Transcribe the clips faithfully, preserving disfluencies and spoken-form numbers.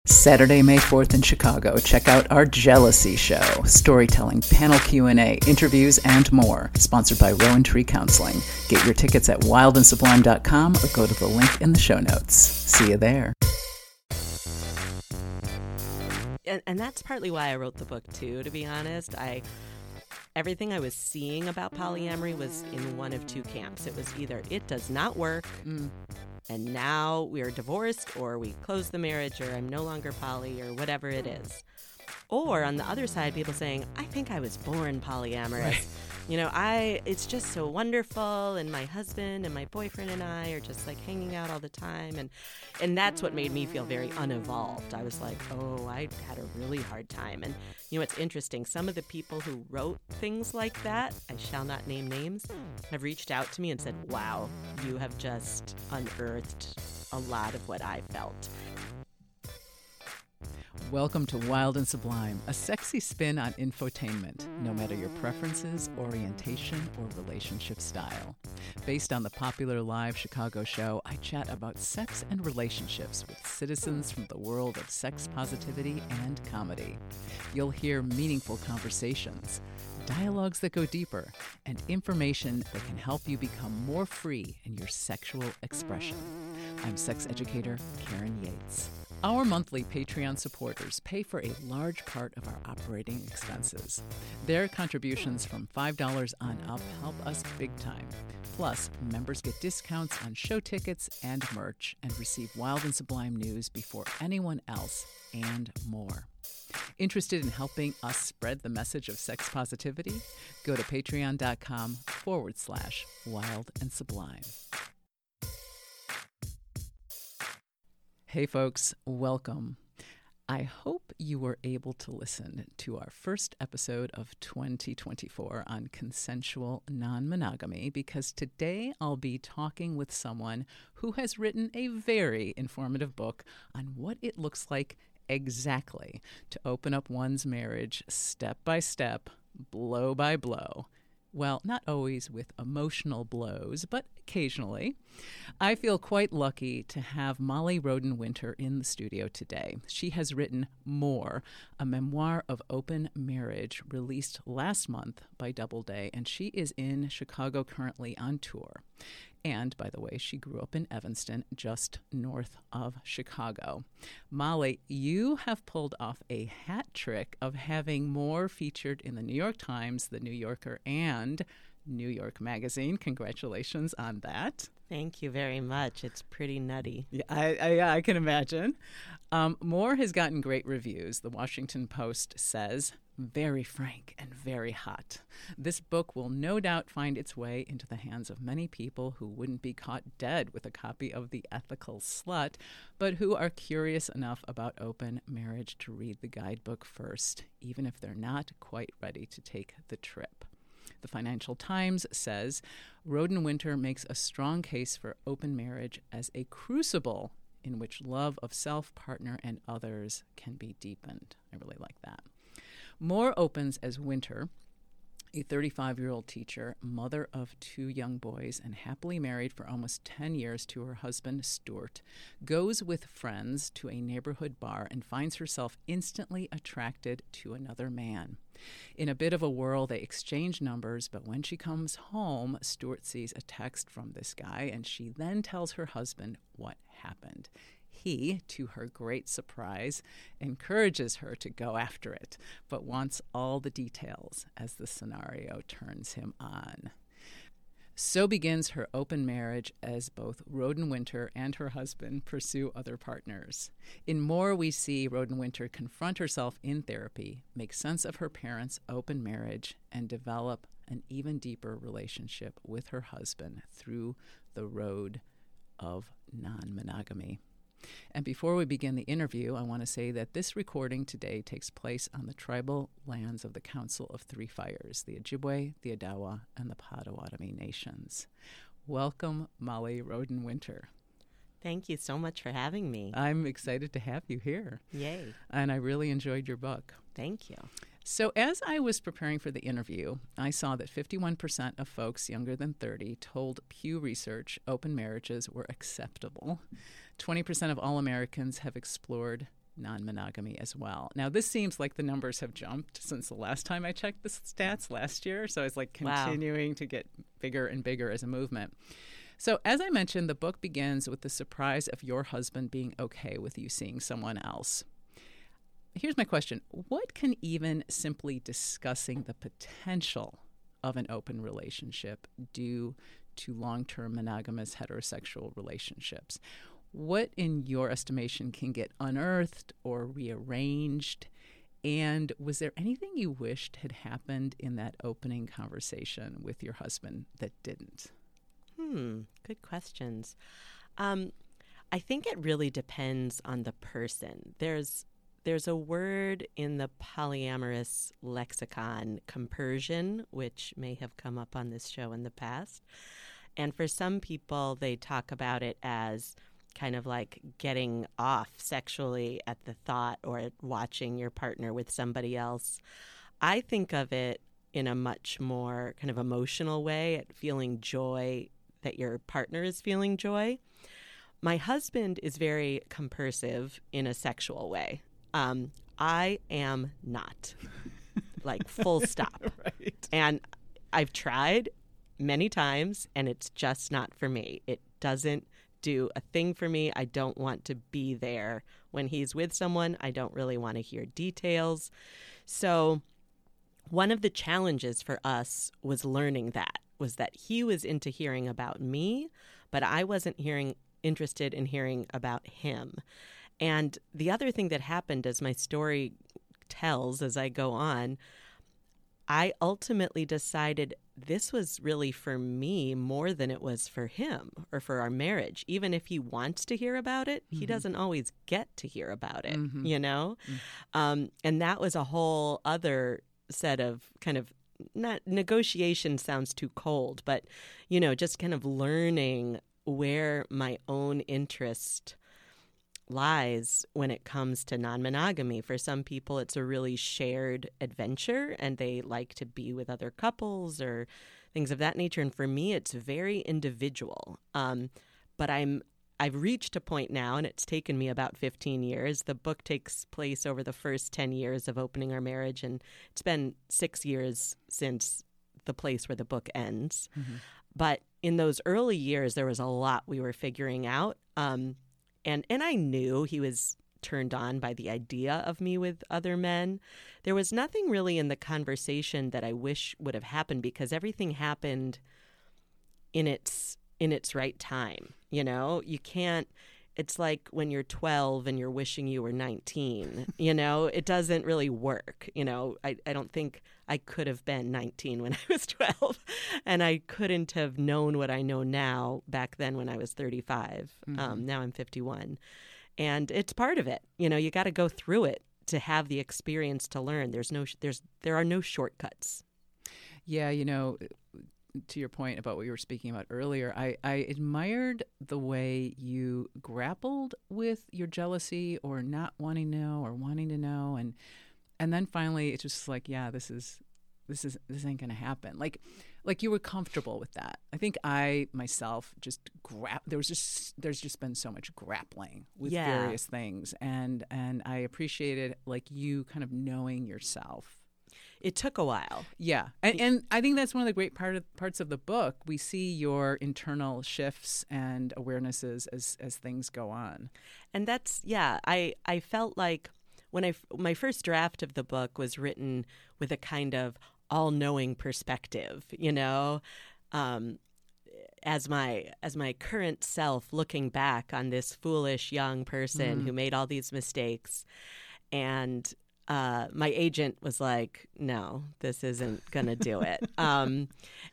Saturday, May fourth in Chicago, check out our Jealousy Show. Storytelling, panel Q and A, interviews, and more. Sponsored by Rowan Tree Counseling. Get your tickets at wild and sublime dot com or go to the link in the show notes. See you there. And, and that's partly why I wrote the book, too, to be honest. I Everything I was seeing about polyamory was in one of two camps. It was either it does not work, mm. and now we are divorced, or we close the marriage, or I'm no longer poly, or whatever it is. Or on the other side, people saying, I think I was born polyamorous. Right. You know, I it's just so wonderful, and my husband and my boyfriend and I are just like hanging out all the time. And and that's what made me feel very unevolved. I was like, oh, I had a really hard time. And you know, it's interesting. Some of the people who wrote things like that, I shall not name names, have reached out to me and said, wow, you have just unearthed a lot of what I felt. Welcome to Wild and Sublime, a sexy spin on infotainment, no matter your preferences, orientation, or relationship style. Based on the popular live Chicago show, I chat about sex and relationships with citizens from the world of sex positivity and comedy. You'll hear meaningful conversations, dialogues that go deeper, and information that can help you become more free in your sexual expression. I'm sex educator Karen Yates. Our monthly Patreon supporters pay for a large part of our operating expenses. Their contributions from five dollars on up help us big time. Plus, members get discounts on show tickets and merch and receive Wild and Sublime news before anyone else, and more. Interested in helping us spread the message of sex positivity? Go to patreon.com forward slash wild and sublime. Hey folks, welcome. I hope you were able to listen to our first episode of twenty twenty-four on consensual non-monogamy, because today I'll be talking with someone who has written a very informative book on what it looks like exactly to open up one's marriage step by step, blow by blow. Well, not always with emotional blows, but occasionally. I feel quite lucky to have Molly Roden Winter in the studio today. She has written More, a memoir of open marriage released last month by Doubleday, and she is in Chicago currently on tour. And, by the way, she grew up in Evanston, just north of Chicago. Molly, you have pulled off a hat trick of having More featured in the New York Times, the New Yorker, and New York Magazine. Congratulations on that. Thank you very much. It's pretty nutty. Yeah, I, I, I can imagine. Um, More has gotten great reviews. The Washington Post says, very frank and very hot. This book will no doubt find its way into the hands of many people who wouldn't be caught dead with a copy of The Ethical Slut, but who are curious enough about open marriage to read the guidebook first, even if they're not quite ready to take the trip. The Financial Times says, Roden Winter makes a strong case for open marriage as a crucible in which love of self, partner, and others can be deepened. I really like that. More opens as Winter, a thirty-five-year-old teacher, mother of two young boys, and happily married for almost ten years to her husband, Stuart, goes with friends to a neighborhood bar and finds herself instantly attracted to another man. In a bit of a whirl, they exchange numbers, but when she comes home, Stuart sees a text from this guy, and she then tells her husband what happened. He, to her great surprise, encourages her to go after it, but wants all the details as the scenario turns him on. So begins her open marriage as both Roden Winter and her husband pursue other partners. In More, we see Roden Winter confront herself in therapy, make sense of her parents' open marriage, and develop an even deeper relationship with her husband through the road of non-monogamy. And before we begin the interview, I want to say that this recording today takes place on the tribal lands of the Council of Three Fires, the Ojibwe, the Odawa, and the Potawatomi nations. Welcome, Molly Roden Winter. Thank you so much for having me. I'm excited to have you here. Yay. And I really enjoyed your book. Thank you. So as I was preparing for the interview, I saw that fifty-one percent of folks younger than thirty told Pew Research open marriages were acceptable. twenty percent of all Americans have explored non-monogamy as well. Now, this seems like the numbers have jumped since the last time I checked the stats last year. So it's like continuing wow. to get bigger and bigger as a movement. So as I mentioned, the book begins with the surprise of your husband being okay with you seeing someone else. Here's my question. What can even simply discussing the potential of an open relationship do to long-term monogamous heterosexual relationships? What, in your estimation, can get unearthed or rearranged? And was there anything you wished had happened in that opening conversation with your husband that didn't? Hmm, good questions. Um, I think it really depends on the person. There's there's a word in the polyamorous lexicon, compersion, which may have come up on this show in the past. And for some people, they talk about it as kind of like getting off sexually at the thought or at watching your partner with somebody else. I think of it in a much more kind of emotional way, at feeling joy that your partner is feeling joy. My husband is very compersive in a sexual way. Um, I am not, like full stop. Right. And I've tried many times, and it's just not for me. It doesn't do a thing for me. I don't want to be there when he's with someone. I don't really want to hear details. So one of the challenges for us was learning that, was that he was into hearing about me, but I wasn't hearing interested in hearing about him. And the other thing that happened, as my story tells as I go on, I ultimately decided this was really for me more than it was for him or for our marriage. Even if he wants to hear about it, mm-hmm. he doesn't always get to hear about it, mm-hmm. you know? Mm-hmm. Um, and that was a whole other set of kind of, not negotiation sounds too cold, but, you know, just kind of learning where my own interest lies when it comes to non-monogamy. For some people, it's a really shared adventure and they like to be with other couples or things of that nature. And for me, it's very individual. Um, but I'm I've reached a point now, and it's taken me about fifteen years. The book takes place over the first ten years of opening our marriage, and it's been six years since the place where the book ends. Mm-hmm. But in those early years, there was a lot we were figuring out. Um, And and I knew he was turned on by the idea of me with other men. There was nothing really in the conversation that I wish would have happened, because everything happened in its in its right time. You know, you can't. It's like when you're twelve and you're wishing you were nineteen. You know, it doesn't really work. You know, I, I don't think I could have been nineteen when I was twelve, and I couldn't have known what I know now back then when I was thirty-five. Mm-hmm. Um, now I'm fifty-one, and it's part of it. You know, you got to go through it to have the experience to learn. There's no, there's, there are no shortcuts. Yeah, you know, to your point about what you were speaking about earlier, I, I admired the way you grappled with your jealousy or not wanting to know or wanting to know. And and then finally it's just like, yeah, this is this is this ain't gonna happen. Like like you were comfortable with that. I think I myself just gra- there was just there's just been so much grappling with yeah. various things. And and I appreciated like you kind of knowing yourself. It took a while. Yeah. And, and I think that's one of the great part of, parts of the book. We see your internal shifts and awarenesses as, as things go on. And that's, yeah, I, I felt like when I, my first draft of the book was written with a kind of all-knowing perspective, you know, um, as my as my current self looking back on this foolish young person mm. who made all these mistakes. And Uh, my agent was like, no, this isn't going to do it. um,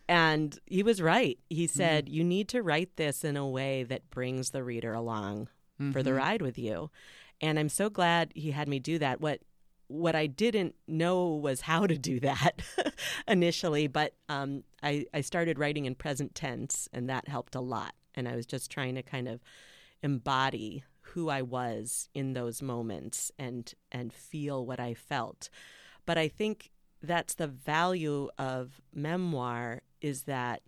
and he was right. He said, mm-hmm. you need to write this in a way that brings the reader along mm-hmm. for the ride with you. And I'm so glad he had me do that. What what I didn't know was how to do that initially, but um, I, I started writing in present tense, and that helped a lot. And I was just trying to kind of embody who I was in those moments and and feel what I felt. But I think that's the value of memoir, is that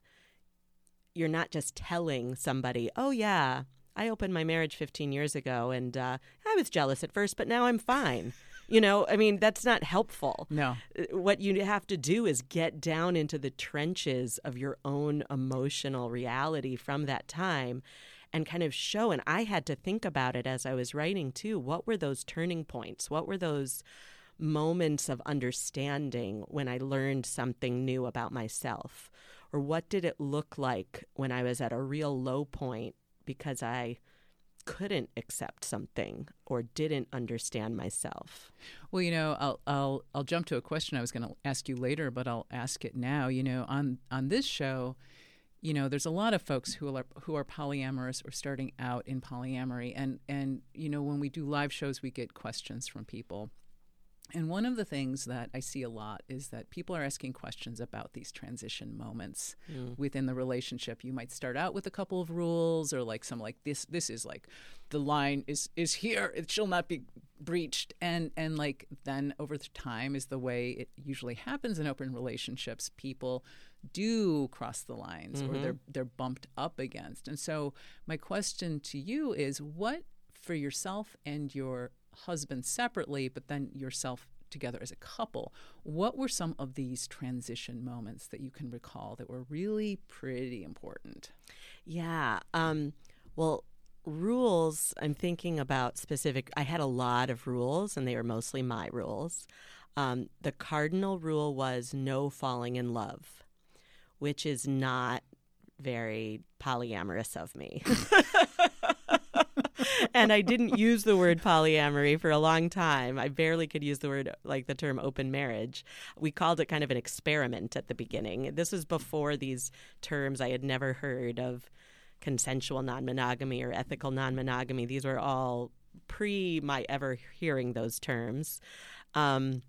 you're not just telling somebody, oh, yeah, I opened my marriage fifteen years ago and uh, I was jealous at first, but now I'm fine. You know, I mean, that's not helpful. No. What you have to do is get down into the trenches of your own emotional reality from that time and kind of show. And I had to think about it as I was writing, too. What were those turning points? What were those moments of understanding when I learned something new about myself? Or what did it look like when I was at a real low point because I couldn't accept something or didn't understand myself? Well, you know, I'll I'll I'll jump to a question I was going to ask you later, but I'll ask it now. You know, on on this show, you know, there's a lot of folks who are who are polyamorous or starting out in polyamory, and and you know, when we do live shows, we get questions from people. And one of the things that I see a lot is that people are asking questions about these transition moments mm. within the relationship. You might start out with a couple of rules, or like some like this this is like the line is is here, it shall not be breached. And and like then over the time is the way it usually happens in open relationships. People do cross the lines mm-hmm. or they're they're bumped up against. And so my question to you is, what for yourself and your husband separately, but then yourself together as a couple, what were some of these transition moments that you can recall that were really pretty important? Yeah. Um, well, rules, I'm thinking about specific. I had a lot of rules, and they were mostly my rules. Um, the cardinal rule was no falling in love, which is not very polyamorous of me. And I didn't use the word polyamory for a long time. I barely could use the word, like the term open marriage. We called it kind of an experiment at the beginning. This was before these terms. I had never heard of consensual non-monogamy or ethical non-monogamy. These were all pre my ever hearing those terms. Um,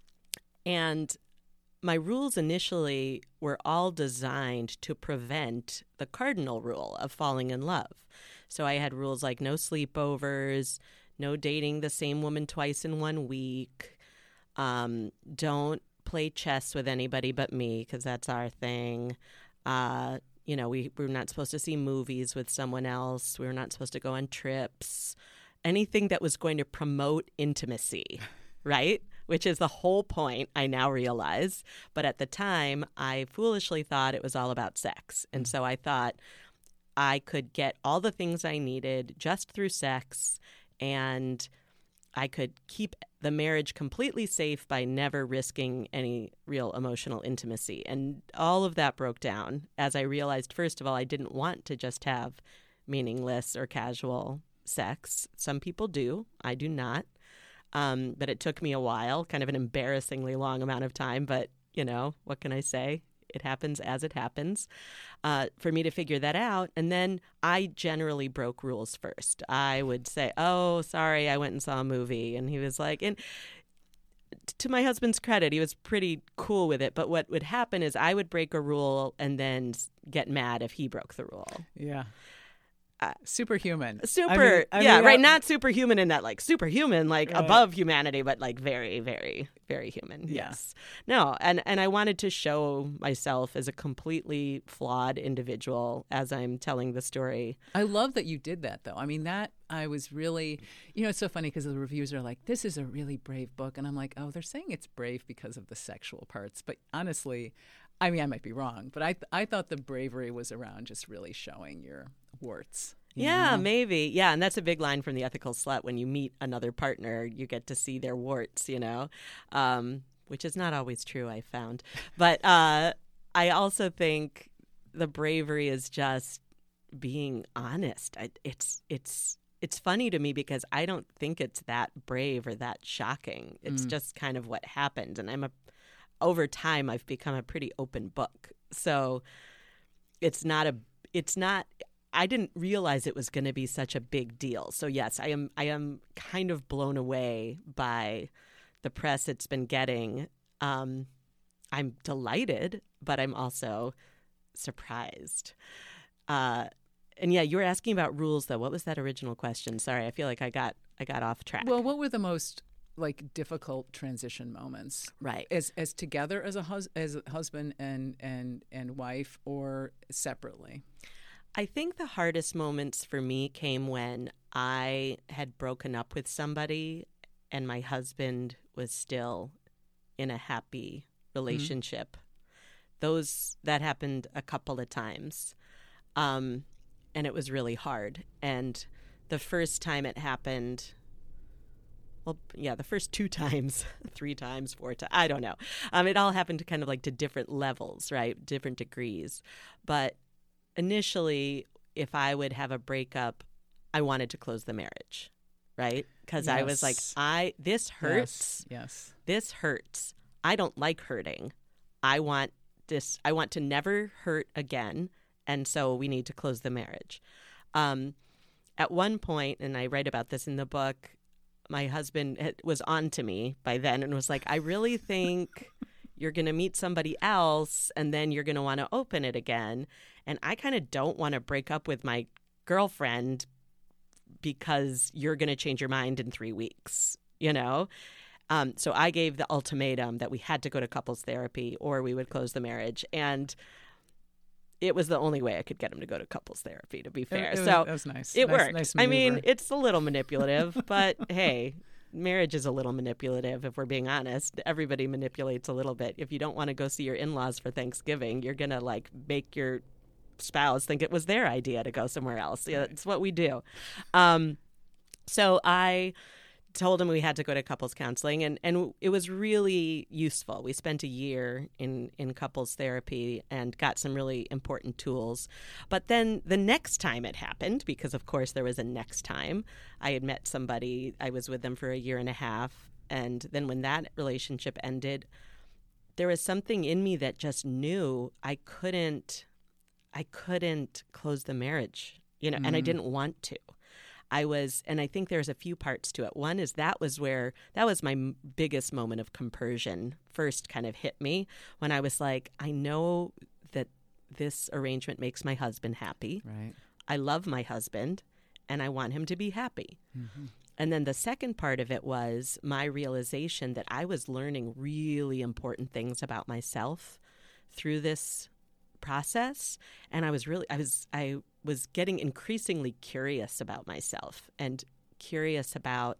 and my rules initially were all designed to prevent the cardinal rule of falling in love. So I had rules like no sleepovers, no dating the same woman twice in one week, um, don't play chess with anybody but me because that's our thing. Uh, you know, we, we were not supposed to see movies with someone else. We were not supposed to go on trips. Anything that was going to promote intimacy, right? Which is the whole point, I now realize. But at the time, I foolishly thought it was all about sex. And so I thought I could get all the things I needed just through sex, and I could keep the marriage completely safe by never risking any real emotional intimacy. And all of that broke down as I realized, first of all, I didn't want to just have meaningless or casual sex. Some people do. I do not. Um, but it took me a while, kind of an embarrassingly long amount of time. But, you know, what can I say? It happens as it happens uh, for me to figure that out. And then I generally broke rules first. I would say, oh, sorry, I went and saw a movie. And he was like, and to my husband's credit, he was pretty cool with it. But what would happen is I would break a rule and then get mad if he broke the rule. Yeah. Uh, superhuman. Super. I mean, I yeah, mean, right. I, Not superhuman in that, like, superhuman, like right. above humanity, but like very, very, very human. Yeah. Yes. No. And, and I wanted to show myself as a completely flawed individual as I'm telling the story. I love that you did that, though. I mean, that I was really, you know, it's so funny because the reviews are like, this is a really brave book. And I'm like, oh, they're saying it's brave because of the sexual parts. But honestly, I mean, I might be wrong, but I th- I thought the bravery was around just really showing your warts. You yeah, know? maybe. Yeah, and that's a big line from The Ethical Slut. When you meet another partner, you get to see their warts, you know, um, which is not always true, I found. But uh, I also think the bravery is just being honest. I, it's it's it's funny to me because I don't think it's that brave or that shocking. It's mm. just kind of what happened. And I'm a over time, I've become a pretty open book. So it's not a, it's not, I didn't realize it was going to be such a big deal. So yes, I am, I am kind of blown away by the press it's been getting. Um, I'm delighted, but I'm also surprised. Uh, and yeah, you were asking about rules though. What was that original question? Sorry, I feel like I got, I got off track. Well, what were the most like difficult transition moments, right? As as together as a hus- as a husband and and and wife, or separately? I think the hardest moments for me came when I had broken up with somebody and my husband was still in a happy relationship. Mm-hmm. Those that happened a couple of times. Um, and it was really hard. And the first time it happened, well, yeah, the first two times, three times, four times, I don't know. Um, it all happened to kind of like to different levels, right? Different degrees. But initially, if I would have a breakup, I wanted to close the marriage, right? Because yes. I was like, I this hurts. Yes. yes. This hurts. I don't like hurting. I want this. I want to never hurt again, and so we need to close the marriage. Um, at one point, and I write about this in the book, my husband was on to me by then and was like, I really think you're going to meet somebody else and then you're going to want to open it again. And I kind of don't want to break up with my girlfriend because you're going to change your mind in three weeks, you know? Um, so I gave the ultimatum that we had to go to couples therapy or we would close the marriage. And it was the only way I could get him to go to couples therapy, to be fair. It, it so was, that was nice. It nice, worked. Nice I mean, it's a little manipulative, but hey, marriage is a little manipulative, if we're being honest. Everybody manipulates a little bit. If you don't want to go see your in-laws for Thanksgiving, you're going to like make your spouse think it was their idea to go somewhere else. Yeah, that's what we do. Um, so I told him we had to go to couples counseling, and, and it was really useful. We spent a year in, in couples therapy and got some really important tools. But then the next time it happened, because of course there was a next time, I had met somebody, I was with them for a year and a half, and then when that relationship ended, there was something in me that just knew I couldn't, I couldn't close the marriage, you know, mm. and I didn't want to. I was, and I think there's a few parts to it. One is that was where, that was my m- biggest moment of compersion first kind of hit me when I was like, I know that this arrangement makes my husband happy. Right. I love my husband and I want him to be happy. Mm-hmm. And then the second part of it was my realization that I was learning really important things about myself through this process. And I was really, I was, I was getting increasingly curious about myself and curious about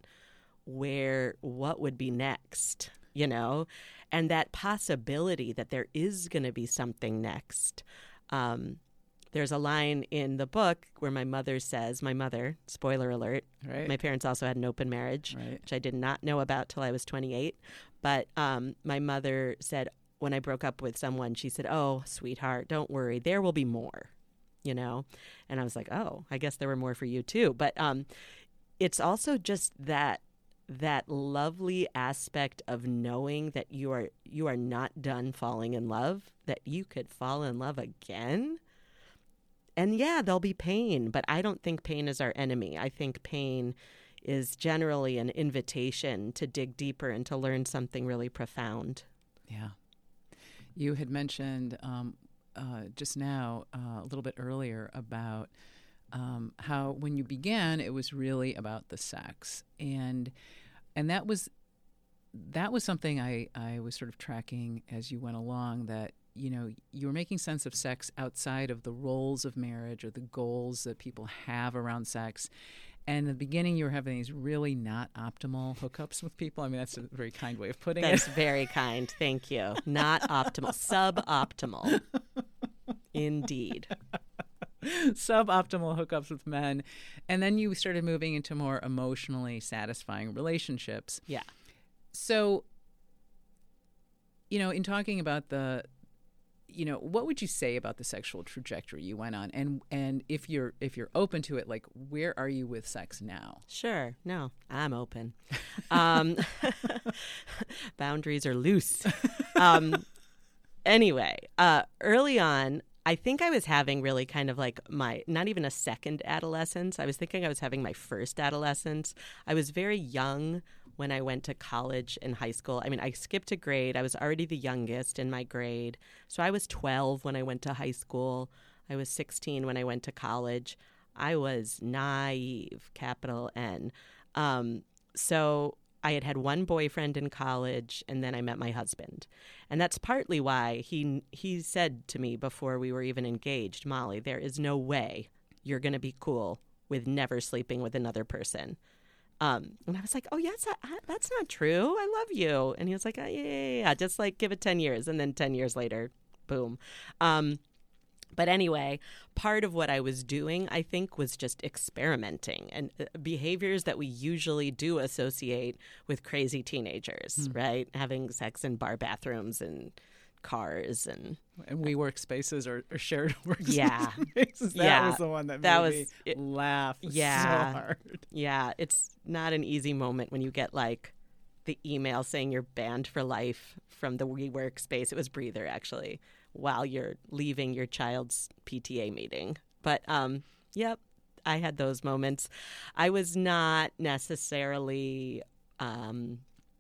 where, what would be next, you know, and that possibility that there is going to be something next. Um, there's a line in the book where my mother says, my mother, spoiler alert, right. My parents also had an open marriage, right. which I did not know about till I was twenty-eight. But um, my mother said, when I broke up with someone, she said, oh, sweetheart, don't worry, there will be more. You know, and I was like, oh, I guess there were more for you too. But um, it's also just that that lovely aspect of knowing that you are you are not done falling in love, that you could fall in love again. And yeah, there'll be pain, but I don't think pain is our enemy. I think pain is generally an invitation to dig deeper and to learn something really profound. Yeah. You had mentioned um, Uh, just now, uh, a little bit earlier, about um, how when you began, it was really about the sex, and and that was that was something I, I was sort of tracking as you went along. That you know you were making sense of sex outside of the roles of marriage or the goals that people have around sex. And in the beginning, you were having these really not optimal hookups with people. I mean, that's a very kind way of putting that's it. That's very kind. Thank you. Not optimal. Suboptimal. Indeed. Suboptimal hookups with men. And then you started moving into more emotionally satisfying relationships. Yeah. So, you know, in talking about the... You know, what would you say about the sexual trajectory you went on, and and if you're if you're open to it, like where are you with sex now? Sure, no, I'm open. Um, boundaries are loose. Um, anyway, uh, early on, I think I was having really kind of like my not even a second adolescence. I was thinking I was having my first adolescence. I was very young when I went to college and high school. I mean, I skipped a grade. I was already the youngest in my grade. So I was twelve when I went to high school. I was sixteen when I went to college. I was naive, capital N. Um, so I had had one boyfriend in college, and then I met my husband. And that's partly why he he said to me before we were even engaged, Molly, there is no way you're going to be cool with never sleeping with another person. Um, and I was like, oh, yes, I, I, that's not true. I love you. And he was like, oh, yeah, yeah, yeah, just like give it ten years. And then ten years later, boom. Um, but anyway, part of what I was doing, I think, was just experimenting and uh, behaviors that we usually do associate with crazy teenagers, mm. right? Having sex in bar bathrooms and cars and and we workspaces or, or shared workspaces. Yeah, that yeah. was the one that, that made was me it, laugh yeah, so hard. Yeah, it's not an easy moment when you get like the email saying you're banned for life from the WeWork space. It was Breather, actually, while you're leaving your child's P T A meeting. But um, yep, I had those moments. I was not necessarily Um,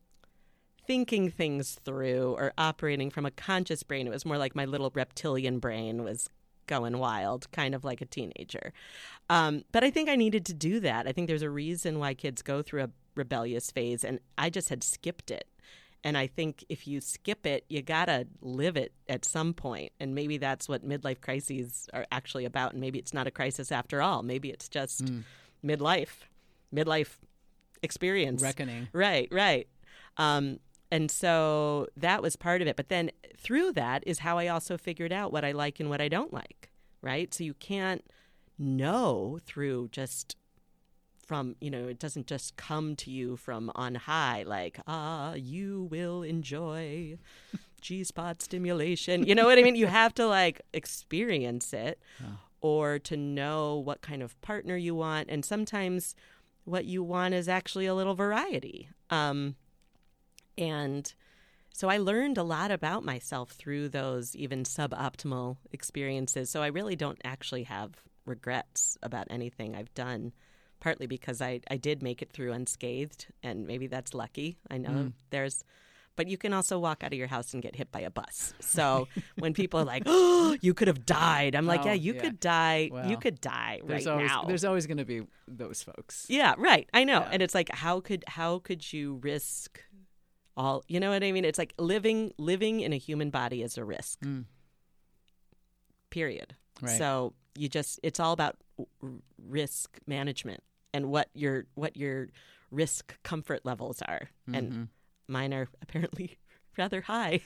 thinking things through or operating from a conscious brain. It was more like my little reptilian brain was going wild, kind of like a teenager. Um, but I think I needed to do that. I think there's a reason why kids go through a rebellious phase, and I just had skipped it. And I think if you skip it, you got to live it at some point. And maybe that's what midlife crises are actually about. And maybe it's not a crisis after all. Maybe it's just mm. midlife, midlife experience. Reckoning. Right, right. Um, And so that was part of it. But then through that is how I also figured out what I like and what I don't like, right? So you can't know through just from, you know, it doesn't just come to you from on high, like, ah, you will enjoy G-spot stimulation. You know what I mean? You have to, like, experience it oh. or to know what kind of partner you want. And sometimes what you want is actually a little variety. Um And so I learned a lot about myself through those even suboptimal experiences. So I really don't actually have regrets about anything I've done, partly because I, I did make it through unscathed, and maybe that's lucky. I know mm. there's, but you can also walk out of your house and get hit by a bus. So when people are like, oh, you could have died. I'm like, oh, yeah, you yeah. could die. Well, you could die right always, now. There's always going to be those folks. Yeah, right. I know. Yeah. And it's like, how could how could you risk all, you know what I mean? It's like living living in a human body is a risk. Mm. Period. Right. So you just it's all about risk management and what your what your risk comfort levels are. Mm-hmm. And mine are apparently rather high.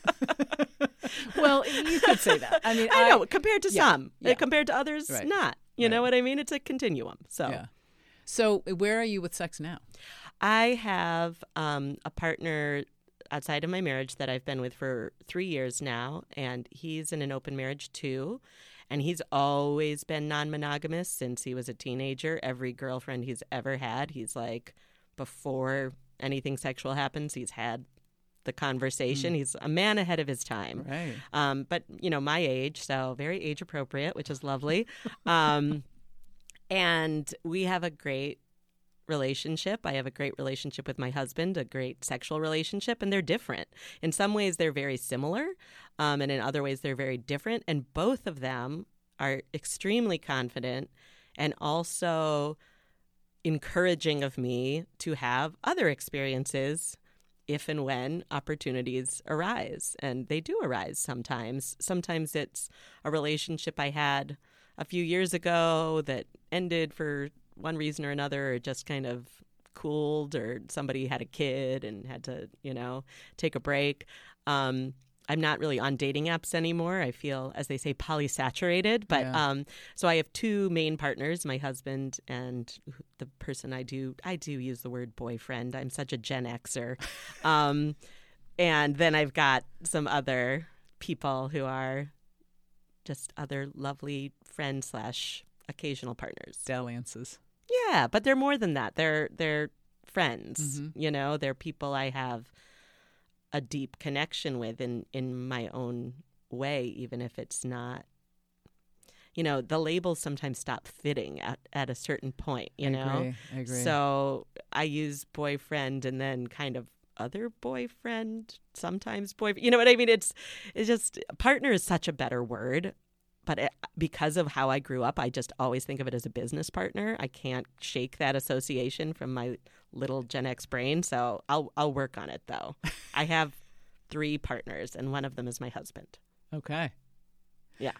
Well, you could say that. I mean, I, I know compared to yeah, some, yeah. compared to others, right. not. You right. know what I mean? It's a continuum. So, yeah. So where are you with sex now? I have um, a partner outside of my marriage that I've been with for three years now, and he's in an open marriage too. And he's always been non-monogamous since he was a teenager. Every girlfriend he's ever had, he's like, before anything sexual happens, he's had the conversation. Mm. He's a man ahead of his time. Right. Um, but, you know, my age, so very age appropriate, which is lovely. um, and we have a great relationship. I have a great relationship with my husband, a great sexual relationship, and they're different. In some ways, they're very similar, um, and in other ways, they're very different. And both of them are extremely confident and also encouraging of me to have other experiences if and when opportunities arise. And they do arise sometimes. Sometimes it's a relationship I had a few years ago that ended for one reason or another, or just kind of cooled, or somebody had a kid and had to, you know, take a break. Um, I'm not really on dating apps anymore. I feel, as they say, polysaturated. But yeah. um, so I have two main partners, my husband and the person I do, I do use the word boyfriend. I'm such a Gen Xer. um, and then I've got some other people who are just other lovely friends slash occasional partners. Dalliances. Yeah, but they're more than that. They're they're friends. Mm-hmm. You know, they're people I have a deep connection with in, in my own way, even if it's not, you know, the labels sometimes stop fitting at, at a certain point, you I know? Agree. I agree. So I use boyfriend and then kind of other boyfriend, sometimes boyfriend. You know what I mean? It's it's just, partner is such a better word. But it, because of how I grew up, I just always think of it as a business partner. I can't shake that association from my little Gen X brain. So I'll I'll work on it though. I have three partners, and one of them is my husband. Okay. Yeah.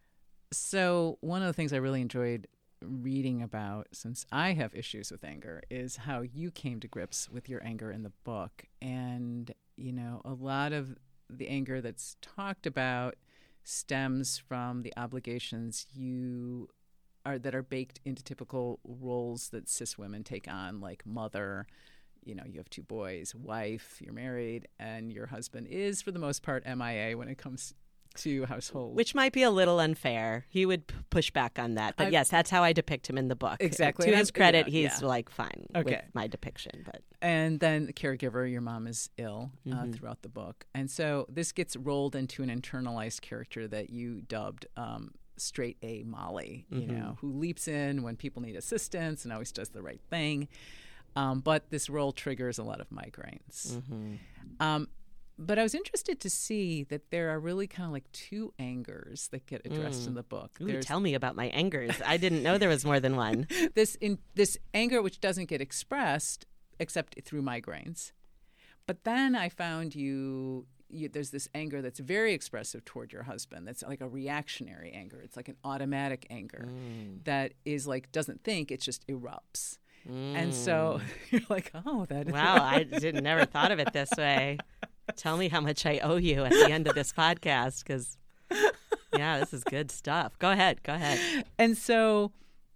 So one of the things I really enjoyed reading about, since I have issues with anger, is how you came to grips with your anger in the book. And, you know, a lot of the anger that's talked about stems from the obligations you are that are baked into typical roles that cis women take on, like mother. You know, you have two boys, wife, you're married, and your husband is, for the most part, M I A when it comes to household. Which might be a little unfair. He would p- push back on that. But I, yes, that's how I depict him in the book. Exactly. To And his I'm- credit, yeah, he's yeah. like fine Okay. with my depiction. But And then the caregiver, your mom is ill uh, Mhm. throughout the book. And so this gets rolled into an internalized character that you dubbed um, straight A Molly, you Mhm. know, who leaps in when people need assistance and always does the right thing. Um, but this role triggers a lot of migraines. Mhm. Um, but I was interested to see that there are really kind of like two angers that get addressed Mm. in the book. Ooh, There's tell me about my angers. I didn't know there was more than one. this in this anger which doesn't get expressed except through migraines. But then I found you, you there's this anger that's very expressive toward your husband. That's like a reactionary anger. It's like an automatic anger Mm. that is like doesn't think, it just erupts. Mm. And so you're like, oh, that is Wow, I didn't never thought of it this way. Tell me how much I owe you at the end of this podcast, because yeah, this is good stuff. Go ahead, go ahead. And so,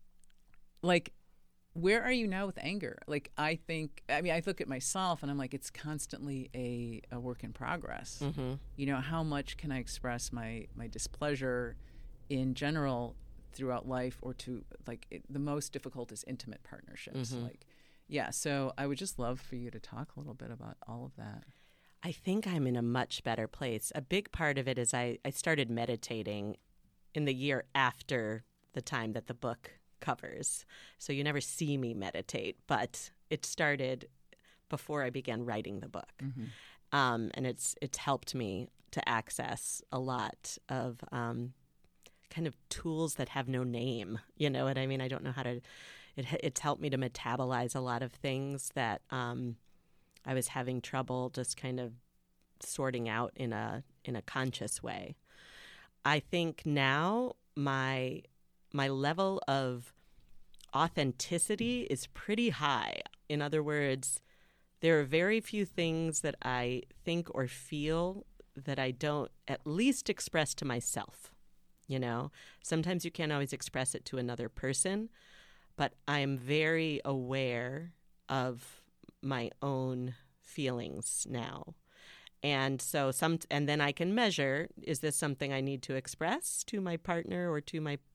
like, where are you now with anger? Like, I think, I mean, I look at myself and I'm like, it's constantly a, a work in progress. Mm-hmm. You know, how much can I express my, my displeasure in general throughout life, or to, like, it, the most difficult is intimate partnerships. Mhm. Like, yeah, so I would just love for you to talk a little bit about all of that. I think I'm in a much better place. A big part of it is I, I started meditating in the year after the time that the book covers. So you never see me meditate, but it started before I began writing the book. Mm-hmm. Um, and it's it's helped me to access a lot of um, kind of tools that have no name. You know what I mean? I don't know how to, it, it's helped me to metabolize a lot of things that um, I was having trouble just kind of sorting out in a in a conscious way. I think now my my level of authenticity is pretty high. In other words, there are very few things that I think or feel that I don't at least express to myself. You know, sometimes you can't always express it to another person, but I'm very aware of my own feelings now. And so some, and then I can measure, is this something I need to express to my partner or to my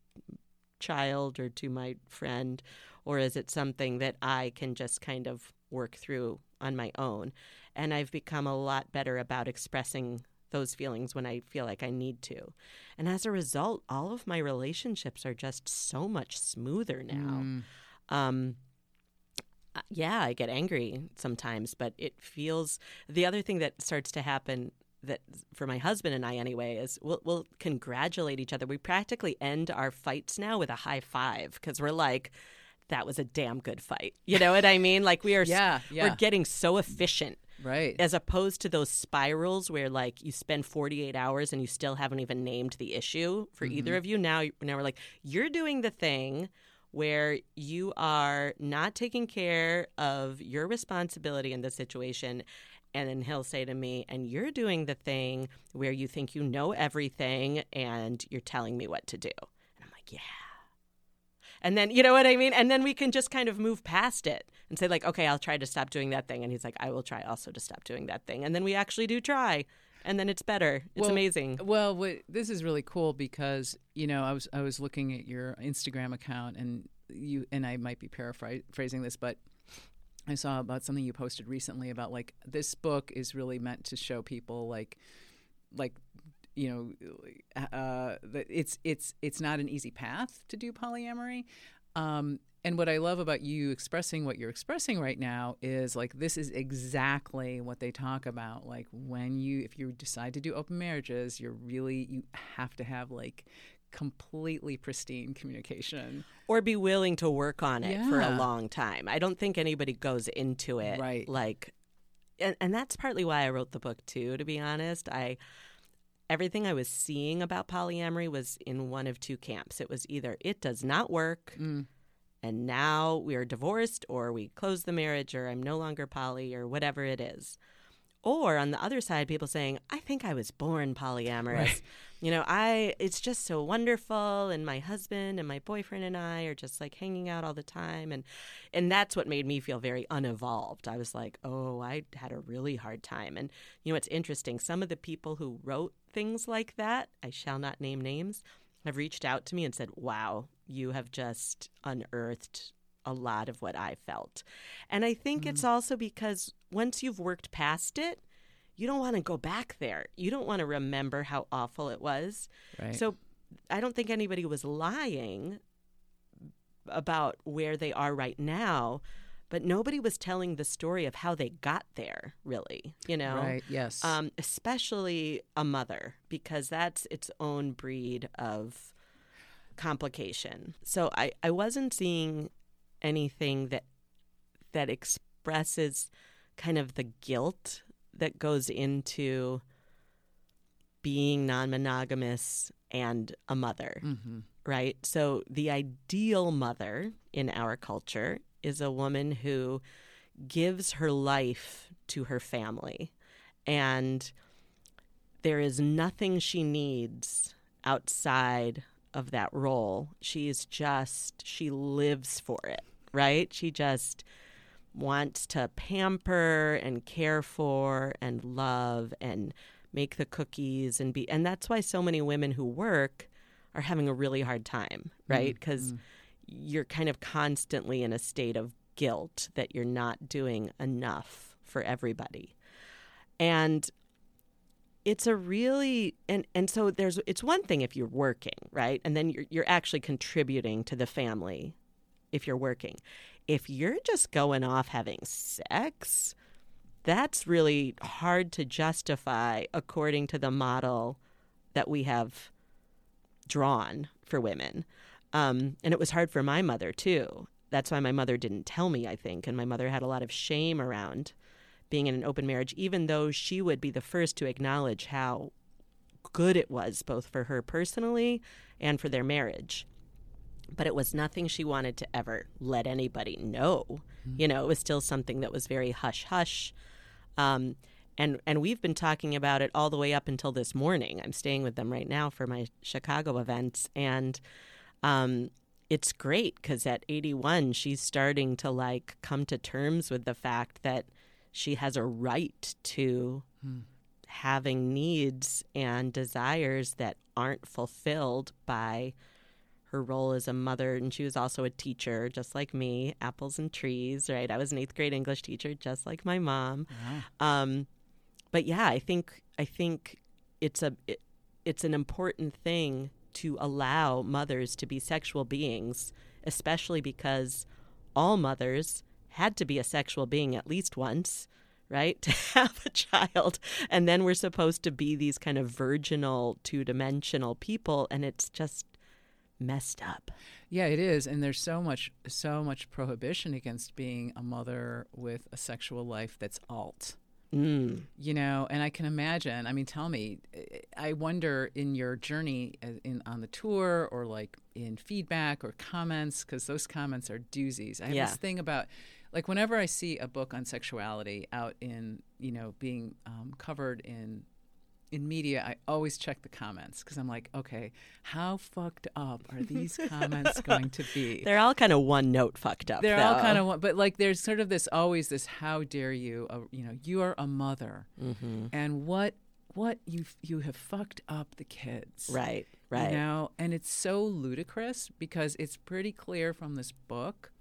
child or to my friend, or is it something that I can just kind of work through on my own? And I've become a lot better about expressing those feelings when I feel like I need to. And as a result, all of my relationships are just so much smoother now. Mm. Um, uh, yeah, I get angry sometimes, but it feels, the other thing that starts to happen that for my husband and I anyway is we'll, we'll congratulate each other. We practically end our fights now with a high five because we're like, that was a damn good fight. You know what I mean? Like we are, Yeah, yeah. we're getting so efficient. Right. As opposed to those spirals where like you spend forty-eight hours and you still haven't even named the issue for Mm-hmm. either of you. Now, now we're like, you're doing the thing where you are not taking care of your responsibility in the situation. And then he'll say to me, and you're doing the thing where you think you know everything and you're telling me what to do. And I'm like, yeah. And then, you know what I mean? And then we can just kind of move past it and say like, okay, I'll try to stop doing that thing. And he's like, I will try also to stop doing that thing. And then we actually do try. And then it's better. It's Well, amazing. Well, what, this is really cool because, you know, I was I was looking at your Instagram account and you and I might be paraphrasing this, but I saw about something you posted recently about like this book is really meant to show people like like you know uh, that it's it's it's not an easy path to do polyamory. Um, and what I love about you expressing what you're expressing right now is like this is exactly what they talk about. Like when you if you decide to do open marriages, you're really you have to have like completely pristine communication. Or be willing to work on it for a Yeah. long time. I don't think anybody goes into it Right. like, and, and that's partly why I wrote the book too, to be honest. I everything I was seeing about polyamory was in one of two camps. It was either it does not work Mm. and now we are divorced, or we close the marriage, or I'm no longer poly, or whatever it is. Or on the other side, people saying, I think I was born polyamorous. Right. You know, I it's just so wonderful, and my husband and my boyfriend and I are just like hanging out all the time. And and that's what made me feel very unevolved. I was like, oh, I had a really hard time. And you know, it's interesting. Some of the people who wrote things like that, I shall not name names, have reached out to me and said, wow, you have just unearthed a lot of what I felt. And I think Mm. it's also because once you've worked past it, you don't want to go back there. You don't want to remember how awful it was. Right. So I don't think anybody was lying about where they are right now, but nobody was telling the story of how they got there, really, you know? Right. Yes. Um, especially a mother, because that's its own breed of complication. So I, I wasn't seeing anything that that expresses kind of the guilt that goes into being non-monogamous and a mother, mm-hmm. right? So the ideal mother in our culture is a woman who gives her life to her family, and there is nothing she needs outside of that role. She is just, she lives for it, right? She just wants to pamper and care for and love and make the cookies and be, and that's why so many women who work are having a really hard time, right? Because Mm. you're kind of constantly in a state of guilt that you're not doing enough for everybody. And it's a really, and, and so there's, it's one thing if you're working, right? And then you're, you're actually contributing to the family if you're working. If you're just going off having sex, that's really hard to justify according to the model that we have drawn for women. Um, and it was hard for my mother, too. That's why my mother didn't tell me, I think. And my mother had a lot of shame around being in an open marriage, even though she would be the first to acknowledge how good it was, both for her personally and for their marriage. But it was nothing she wanted to ever let anybody know. Mm-hmm. You know, it was still something that was very hush-hush. Um, and, and we've been talking about it all the way up until this morning. I'm staying with them right now for my Chicago events. And um, it's great because at eighty-one, she's starting to, like, come to terms with the fact that she has a right to hmm. having needs and desires that aren't fulfilled by her role as a mother. And she was also a teacher, just like me, apples and trees, right? I was an eighth grade English teacher, just like my mom. Wow. Um, but yeah, I think I think it's a it, it's an important thing to allow mothers to be sexual beings, especially because all mothers had to be a sexual being at least once, right, to have a child. And then we're supposed to be these kind of virginal, two-dimensional people, and it's just messed up. Yeah, it is. And there's so much, so much prohibition against being a mother with a sexual life that's alt. Mm. You know, and I can imagine, I mean, tell me, I wonder in your journey in on the tour or like in feedback or comments, because those comments are doozies. I have yeah. this thing about, like, whenever I see a book on sexuality out in, you know, being um, covered in in media, I always check the comments because I'm like, okay, how fucked up are these comments going to be? They're all kind of one note fucked up. They're though. all kind of one, but like there's sort of this always this how dare you, uh, you know, you are a mother, mm-hmm. and what what you you have fucked up the kids, right, right, you know, and it's so ludicrous because it's pretty clear from this book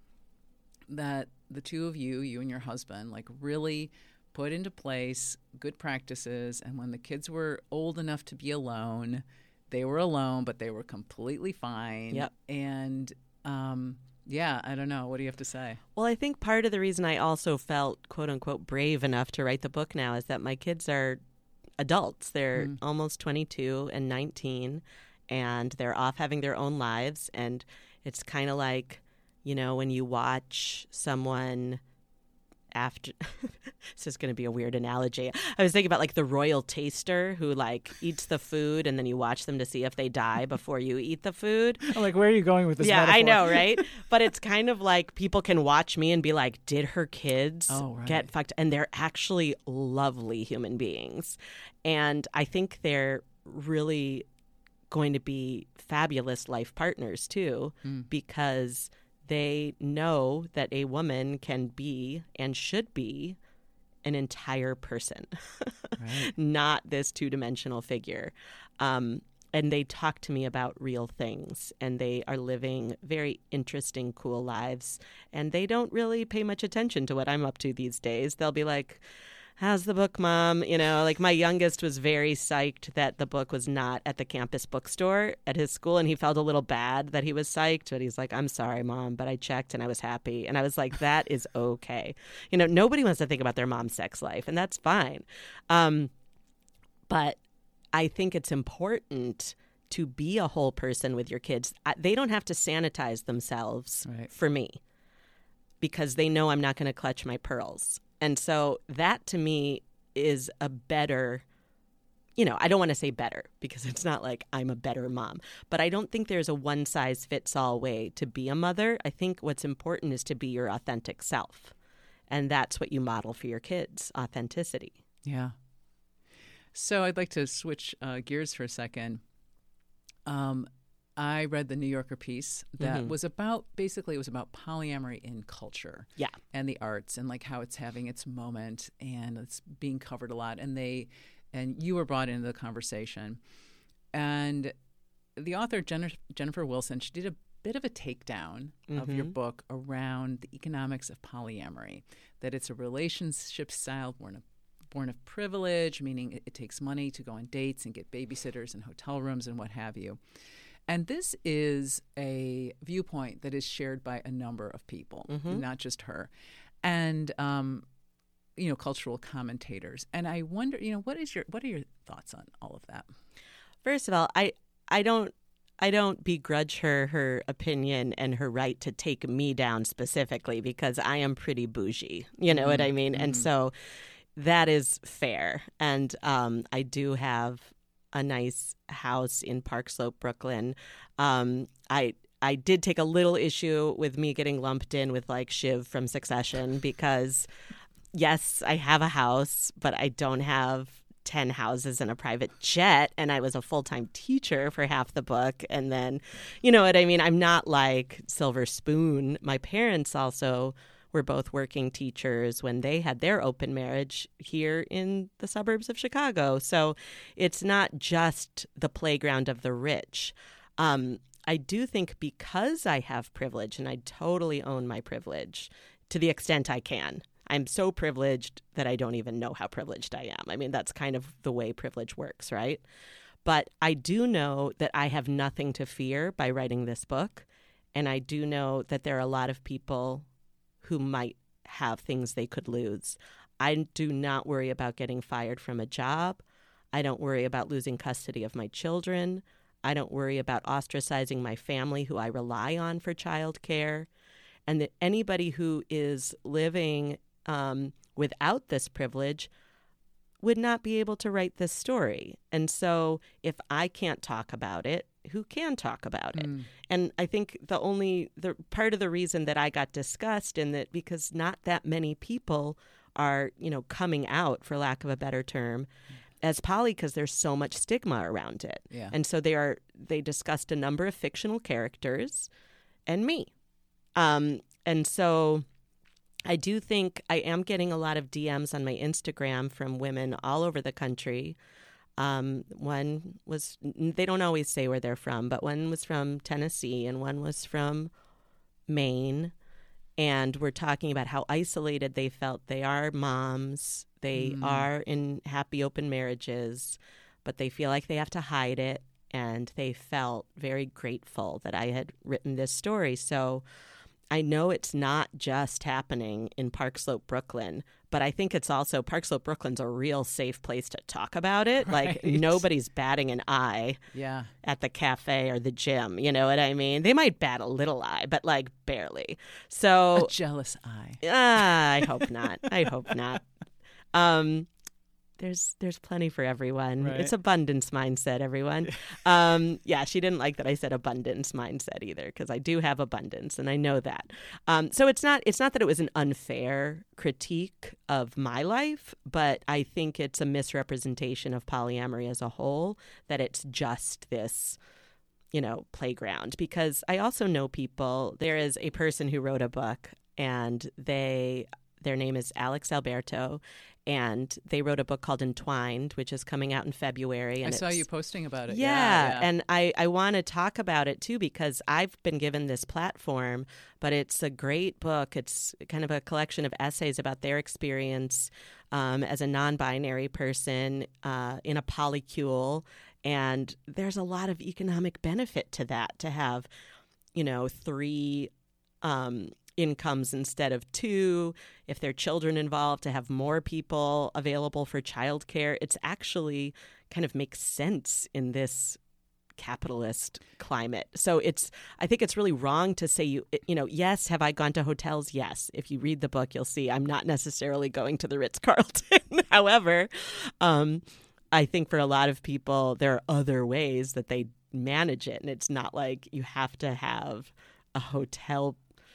that the two of you, you and your husband, like really put into place good practices, and when the kids were old enough to be alone, they were alone, but they were completely fine. Yep. And um, yeah, I don't know. What do you have to say? Well, I think part of the reason I also felt, quote unquote, brave enough to write the book now is that my kids are adults. They're mm. almost twenty-two and nineteen. and they're off having their own lives. And it's kind of like, you know, when you watch someone after this is going to be a weird analogy. I was thinking about like the royal taster who like eats the food and then you watch them to see if they die before you eat the food. I'm like, where are you going with this Yeah, metaphor? I know, right? But it's kind of like people can watch me and be like, did her kids oh, right. get fucked? And they're actually lovely human beings. And I think they're really going to be fabulous life partners too, mm. because they know that a woman can be and should be an entire person, right. not this two-dimensional figure. Um, and they talk to me about real things, and they are living very interesting, cool lives. And they don't really pay much attention to what I'm up to these days. They'll be like, how's the book, Mom? You know, like my youngest was very psyched that the book was not at the campus bookstore at his school. And he felt a little bad that he was psyched. But he's like, I'm sorry, Mom, but I checked and I was happy. And I was like, that is okay. You know, nobody wants to think about their mom's sex life, and that's fine. Um, but I think it's important to be a whole person with your kids. They don't have to sanitize themselves right. for me because they know I'm not going to clutch my pearls. And so that to me is a better, you know, I don't want to say better because it's not like I'm a better mom, but I don't think there's a one size fits all way to be a mother. I think what's important is to be your authentic self. And that's what you model for your kids, authenticity. Yeah. So I'd like to switch uh, gears for a second. Um, I read the New Yorker piece that mm-hmm. was about, basically it was about polyamory in culture yeah. and the arts and like how it's having its moment and it's being covered a lot. And they, and you were brought into the conversation. And the author, Jennifer, Jennifer Wilson, she did a bit of a takedown mm-hmm. of your book around the economics of polyamory, that it's a relationship style born of born of privilege, meaning it, it takes money to go on dates and get babysitters and hotel rooms and what have you. And this is a viewpoint that is shared by a number of people, mm-hmm. not just her, and um, you know, cultural commentators. And I wonder, you know, what is your what are your thoughts on all of that? First of all, I I don't I don't begrudge her her opinion and her right to take me down specifically because I am pretty bougie. You know mm-hmm. what I mean? Mm-hmm. And so that is fair. And um, I do have a nice house in Park Slope, Brooklyn. Um, I I did take a little issue with me getting lumped in with like Shiv from Succession because, yes, I have a house, but I don't have ten houses and a private jet. And I was a full-time teacher for half the book. And then, you know what I mean? I'm not like Silver Spoon. My parents also were both working teachers when they had their open marriage here in the suburbs of Chicago. So it's not just the playground of the rich. Um, I do think because I have privilege, and I totally own my privilege to the extent I can. I'm so privileged that I don't even know how privileged I am. I mean, that's kind of the way privilege works, right? But I do know that I have nothing to fear by writing this book. And I do know that there are a lot of people who might have things they could lose. I do not worry about getting fired from a job. I don't worry about losing custody of my children. I don't worry about ostracizing my family who I rely on for childcare. And that anybody who is living um, without this privilege would not be able to write this story. And so if I can't talk about it, who can talk about it? Mm. And I think the only the part of the reason that I got discussed in that because not that many people are, you know, coming out, for lack of a better term, mm. as poly because there's so much stigma around it. Yeah. And so they are they discussed a number of fictional characters and me. Um, and so I do think I am getting a lot of D Ms on my Instagram from women all over the country. Um, one was, they don't always say where they're from, but one was from Tennessee and one was from Maine. And we're talking about how isolated they felt. They are moms. They mm. are in happy open marriages, but they feel like they have to hide it. And they felt very grateful that I had written this story. So I know it's not just happening in Park Slope, Brooklyn, But I think it's also, Park Slope Brooklyn's a real safe place to talk about it. Like, Right. nobody's batting an eye Yeah. at the cafe or the gym. You know what I mean? They might bat a little eye, but like barely. So A jealous eye. ah, I hope not. I hope not. Um, there's there's plenty for everyone. Right. It's abundance mindset, everyone. Um, yeah, she didn't like that I said abundance mindset either, because I do have abundance, and I know that. Um, so it's not it's not that it was an unfair critique of my life, but I think it's a misrepresentation of polyamory as a whole, that it's just this, you know, playground. Because I also know people. There is a person who wrote a book, and they their name is Alex Alberto. And they wrote a book called Entwined, which is coming out in February. And I saw it's- you posting about it. Yeah, Yeah. yeah. and I, I want to talk about it, too, because I've been given this platform, but it's a great book. It's kind of a collection of essays about their experience um, as a non-binary person uh, in a polycule. And there's a lot of economic benefit to that, to have, you know, three um incomes instead of two, if there are children involved, to have more people available for childcare. It's actually kind of makes sense in this capitalist climate. So it's, I think it's really wrong to say, you, you know, yes, have I gone to hotels? Yes. If you read the book, you'll see I'm not necessarily going to the Ritz-Carlton. However, um, I think for a lot of people, there are other ways that they manage it. And it's not like you have to have a hotel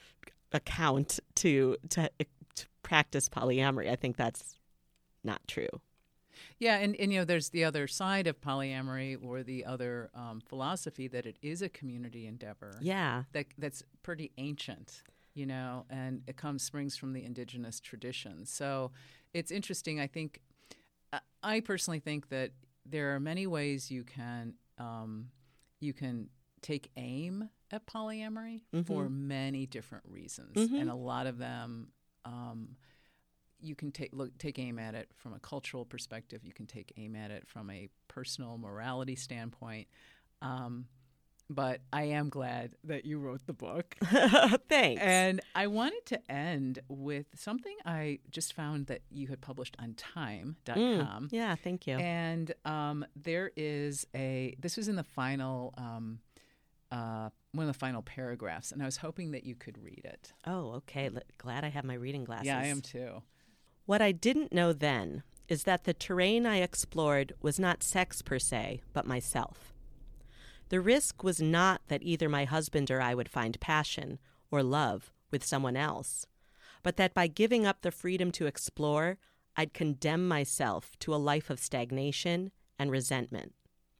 account to, to to practice polyamory. I think that's not true. Yeah, and, and you know, there's the other side of polyamory, or the other um, philosophy, that it is a community endeavor. Yeah. That that's pretty ancient, you know, and it comes springs from the indigenous traditions. So it's interesting. I think uh, I personally think that there are many ways you can um, you can take aim at polyamory Mhm. for many different reasons, Mhm. and a lot of them um, you can take look take aim at it from a cultural perspective. You can take aim at it from a personal morality standpoint. Um, but I am glad that you wrote the book. Thanks. And I wanted to end with something I just found that you had published on time dot com. Mm, yeah, thank you. And um, there is a, this was in the final, um, uh, one of the final paragraphs, and I was hoping that you could read it. Oh, okay. L- glad I have my reading glasses. Yeah, I am too. What I didn't know then is that the terrain I explored was not sex per se, but myself. The risk was not that either my husband or I would find passion or love with someone else, but that by giving up the freedom to explore, I'd condemn myself to a life of stagnation and resentment.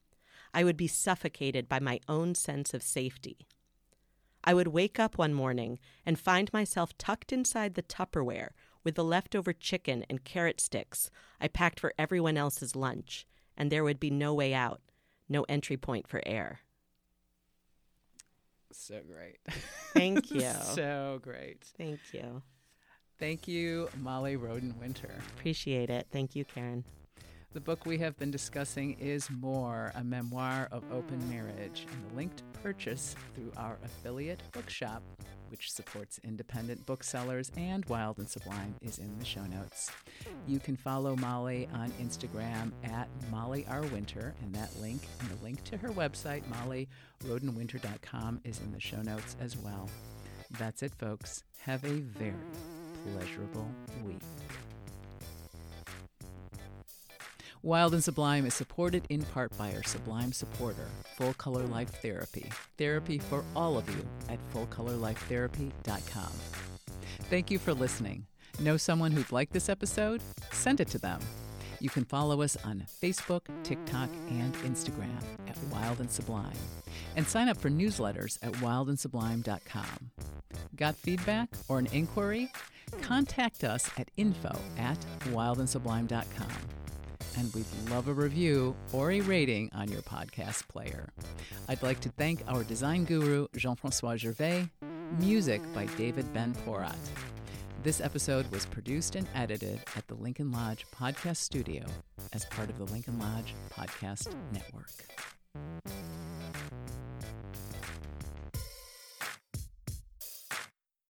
I would be suffocated by my own sense of safety. I would wake up one morning and find myself tucked inside the Tupperware with the leftover chicken and carrot sticks I packed for everyone else's lunch, and there would be no way out, no entry point for air. So great. Thank you. So great. Thank you. Thank you, Molly Roden Winter. Appreciate it. Thank you, Karen. The book we have been discussing is More, a memoir of open marriage, and the link to purchase through our affiliate bookshop, which supports independent booksellers and Wild and Sublime, is in the show notes. You can follow Molly on Instagram at Molly R. Winter, and that link and the link to her website, molly roden winter dot com, is in the show notes as well. That's it, folks. Have a very pleasurable week. Wild and Sublime is supported in part by our Sublime supporter, Full Color Life Therapy. Therapy for all of you at full color life therapy dot com. Thank you for listening. Know someone who'd like this episode? Send it to them. You can follow us on Facebook, TikTok, and Instagram at Wild and Sublime. And sign up for newsletters at wild and sublime dot com. Got feedback or an inquiry? Contact us at info at wild and sublime dot com. And we'd love a review or a rating on your podcast player. I'd like to thank our design guru, Jean-Francois Gervais, music by David Ben Porat. This episode was produced and edited at the Lincoln Lodge Podcast Studio as part of the Lincoln Lodge Podcast Network.